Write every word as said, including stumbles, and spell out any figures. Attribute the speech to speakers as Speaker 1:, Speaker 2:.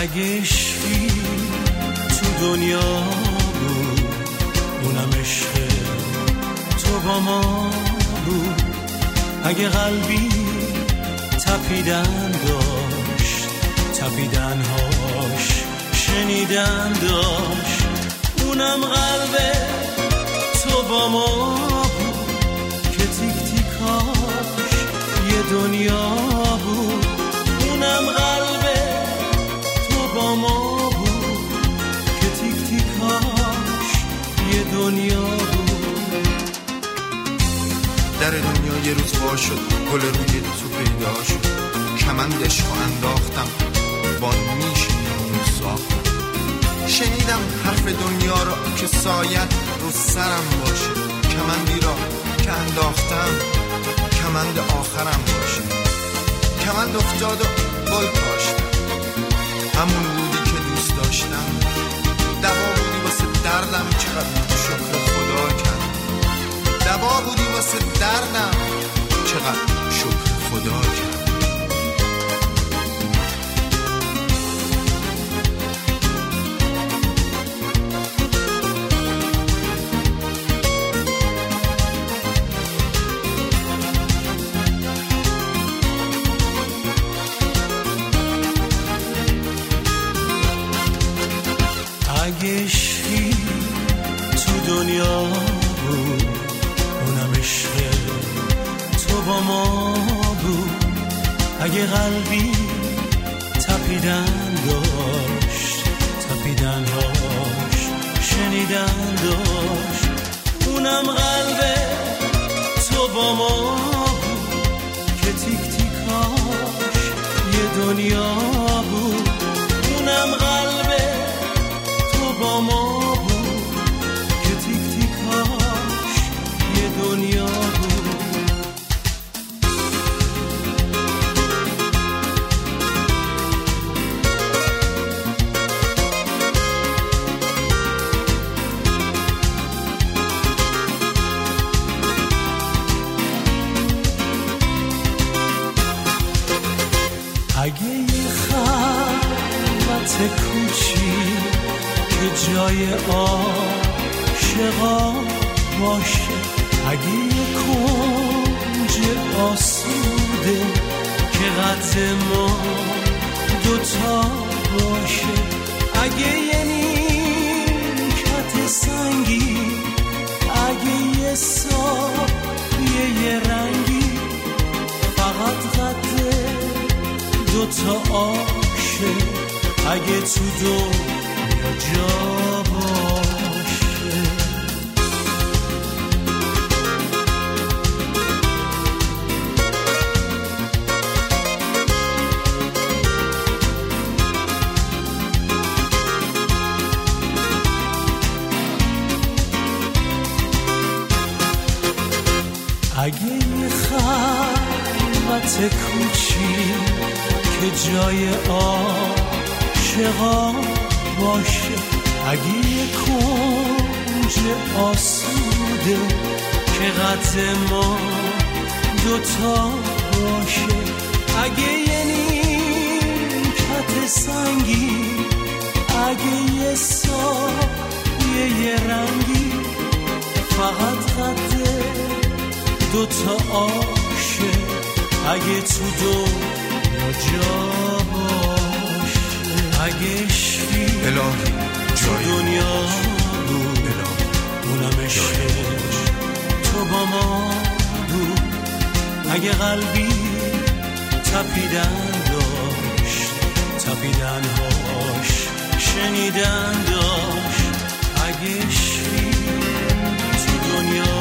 Speaker 1: اگه عشقی تو دنیا بود اونم عشق تو با ما بود، اگه قلبی تپیدن داشت تپیدنهاش شنیدن داشت، اونم قلب تو با ما بود که تیک تیکاش یه دنیا بود، اونم قلب تو با ما بود که تیک تیکاش یه دنیا بود.
Speaker 2: در دنیا یه روز وا شد، گل روی تو پیدا شد، کمند عشق انداختم با نیش اون ساختم، شنیدم حرف دنیا را که سایت رو سرم باشه، کمندی را که انداختم کمند آخرم باشه، کمند افتاد و گل کاشتم، همون بودی که دوست داشتم، دوا بودی واسه دردم چقدر شکر خدا کردم، دوا بودی واسه دردم چقدر شکر خدا کردم.
Speaker 1: اگه عشقی تو دنیا بود اونم عشق تو با ما بود، اگه قلبی تپیدن داشت تپیدنهاش شنیدن داشت، اونم قلب تو با ما بود که تیک تیکاش یه دنیا بود، اونم قلب با ما بود که تیک تیکاش یه دنیا بود. اگه یه خلوت کوچی که جای عاشقا باشه، اگه یه کنج آسوده که قد ما دوتا باشه، اگه یه نیمکت سنگی، اگه یه سایه یه رنگی، فقط قد دوتا آشه، اگه تو دو جا باشه. اگه یه خلوت کوچی که جای عاشقا باشه، اگه یه کنج آسوده که قد ما دوتا باشه، اگه یه نیمکت سنگی، اگه یه سایه یه رنگی، فقط قد دوتا آشه، اگه تو دو جا باشه، اگه عشقی تو دنیا بود اونم عشق تو با ما بود، اگه قلبی تپیدن داشت تپیدنهاش شنیدن داشت، اگه عشقی تو دنیا